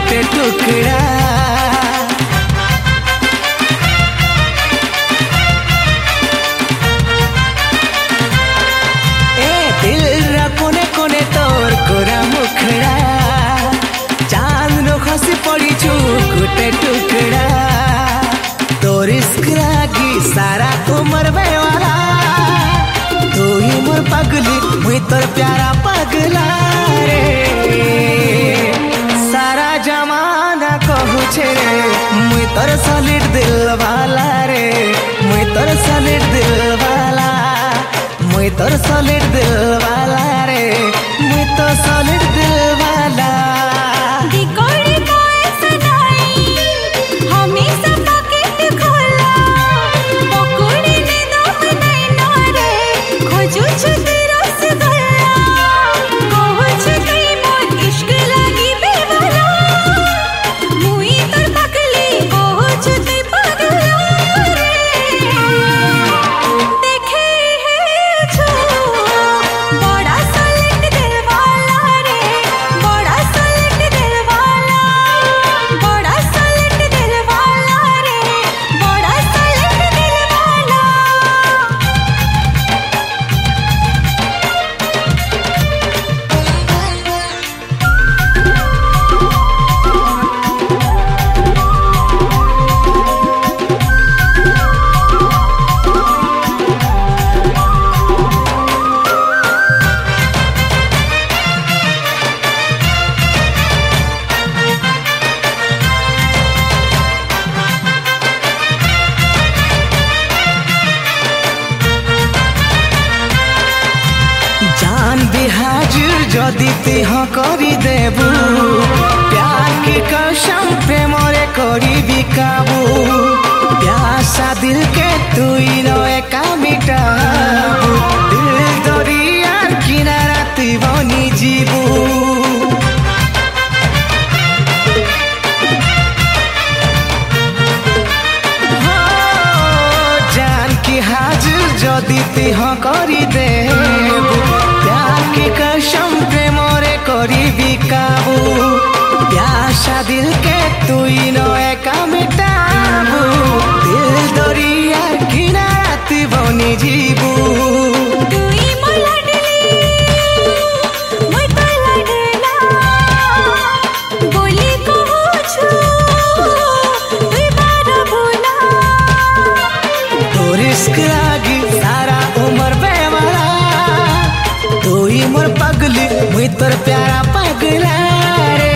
गुटे टुकड़ा ए दिल रा कोने कोने तोर कोरा मुखड़ा चांद नो खसी पड़ी छु गुटे टुकड़ा तोर इश्क लागी सारा उम्र बेवाला तू ही मोर पगली मुई तोर प्यारा पगला रे सारा जमाना कहू छे रे मुई तोर सॉलिड दिल वाला रे मुई तोर सॉलिड दिल वाला मुई तोर सॉलिड दिल वाला रे मुई तो सॉलिड दिल वाला जदि तिह करी देबू प्यार की कसम प्रेमरे करी बिकाबू प्यासा दिल के तुई न एका मिटाबू दिल दरियार किनारा तुई बनी जीबू जान की हाजिर जदि तिह करी देबू प्यार की कसम प्रेमरे करी बिकाबू प्यासा दिल के तुई न एका मिटाबू दिल दरिया किनारा तुई बनी जीबू मोर पगली मुई तोर प्यारा पगला रे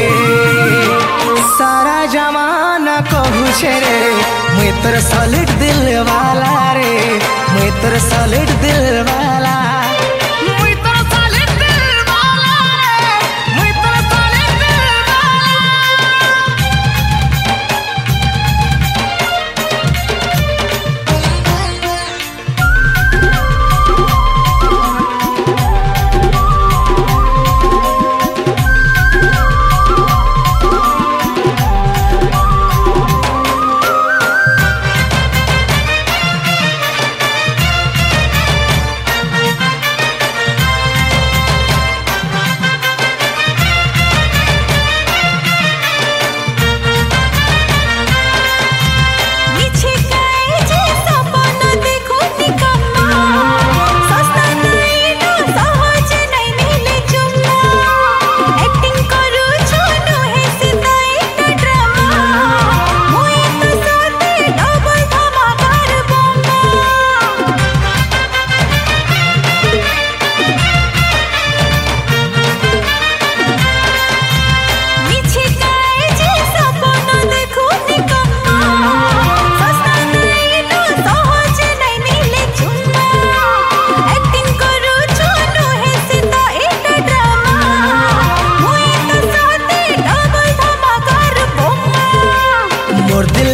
सारा जमाना कहू छे रे मुई तोर सॉलिड दिल वाला रे मुई तोर सॉलिड दिल वाला मुई तोर सॉलिड दिल वाला रे मुई तोर सॉलिड दिल मोर दिल